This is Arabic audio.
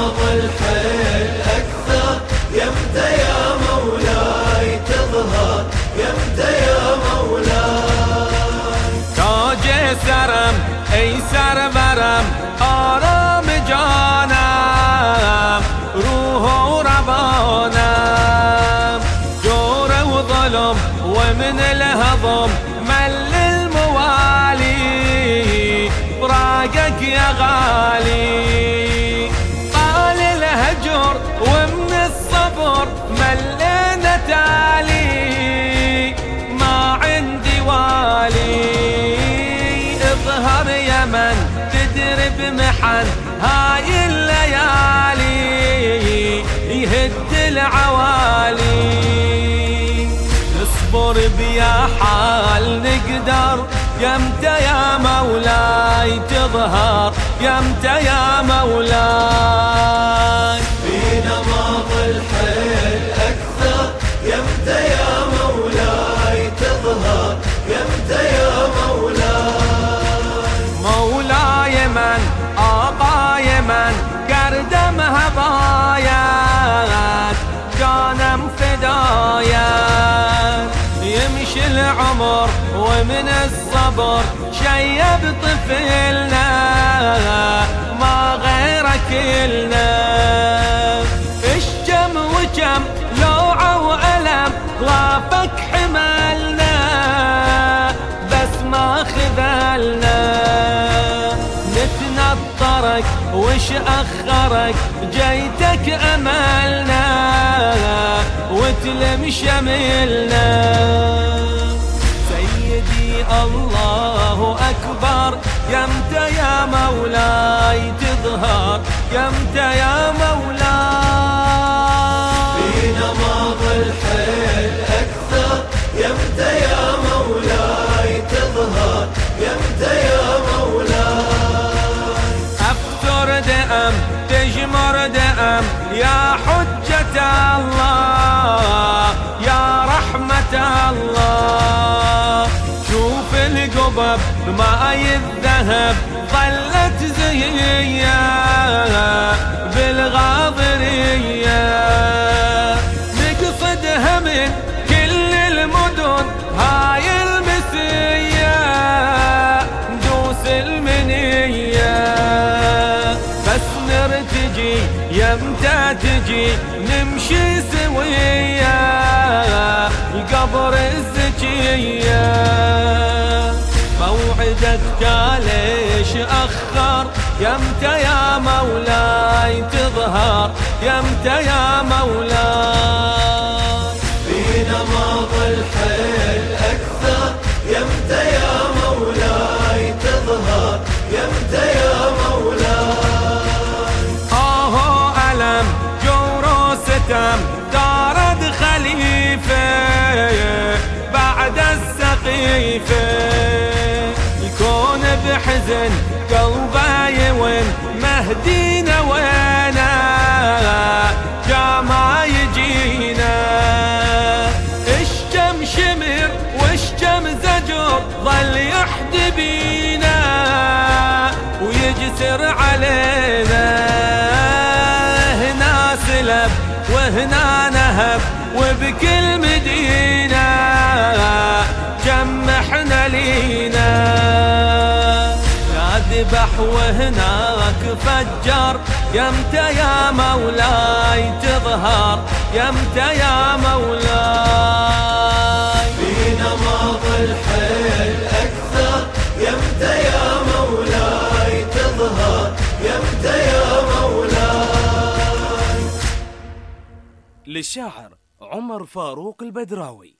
نماط الحيل أكثر، يمتى يا مولاي تظهر، يمتى يا مولاي. تاج سرم ايسر برم آرام جانم، روح وربانم، جور وظلم ومن الهضم مل الموالي، فراقك يا غالي. طال الهجر ومن الصبر ملينا تالي، ما عندي والي. اظهر يا من تدري بمحن هاي الليالي، يهد العوالي. نصبر بيا حال نقدر، يمتى يا مولاي تظهر، يمتى يا مولاي. في نماط الحيل أكثر، يمتى يا مولاي تظهر، يمتى يا مولاي. مولاي من آقاي من قردمها بايات، جانم فدايات. يمشي العمر ومن الصبر شيب طفلنا، ما غيرك إلنا. الشم وجم لوعة وألم غافك حملنا، بس ما خذلنا. نتنطرك وش أخرك، جيتك أملنا وتلم شملنا. سيدي الله أكبر، يمتى يا مولاي تظهر، يمتى يا مولاي. في نماط الحيل أكثر، يمتى يا مولاي تظهر، يمتى يا مولاي. أفتر دأم تجمر دأم يا حجة الله، يا رحمة الله. شوف القبب ماي الذهب ظلت زهية بالغاضرية، نقصدها من كل المدن هاي المسية، ندوس المنية. بس نرتجي يمتى تجي، نمشي سوية القبر الزكية. موعدك ليش أخر، يمتى يا مولاي تظهر، يمتى يا مولاي. في نماط الحيل أكثر، يمتى يا مولاي تظهر، يمتى يا مولاي. ألم جور وستم دارد خليفة بعد السقيفة، يكون بحزن قلبه يون مهدينا وينا، جاما يجينا. اشجم شمر واشجم زجر ظل يحدي بينا، ويجسر علينا. هنا سلب وهنا نهب، وبكل مدينة جمحنا لينا. ذبح وهناك فجر، يمتى يا مولاي تظهر، يمتى يا مولاي. في نماط الحيل أكثر، يمتى يا مولاي تظهر، يمتى يا مولاي. للشاعر عمر فاروق البدراوي.